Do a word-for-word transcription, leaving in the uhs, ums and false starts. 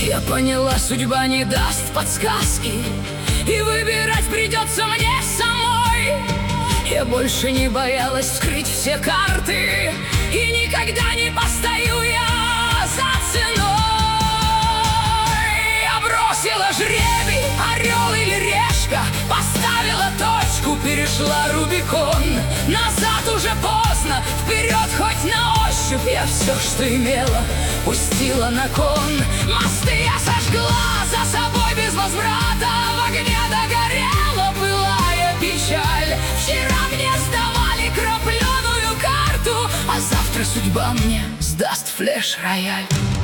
Я поняла, судьба не даст подсказки, и выбирать придется мне самой. Я больше не боялась вскрыть все карты, и никогда не постою я за ценой. Я бросила жребий, орел или решка, поставила точку, перешла Рубикон. Назад уже поздно, вперед хоть на ощупь. Я все, что имела, пустила на кон. Мосты я сожгла за собой без возврата, в огне догорела былая печаль. Вчера мне сдавали крапленую карту, а завтра судьба мне сдаст флеш-рояль.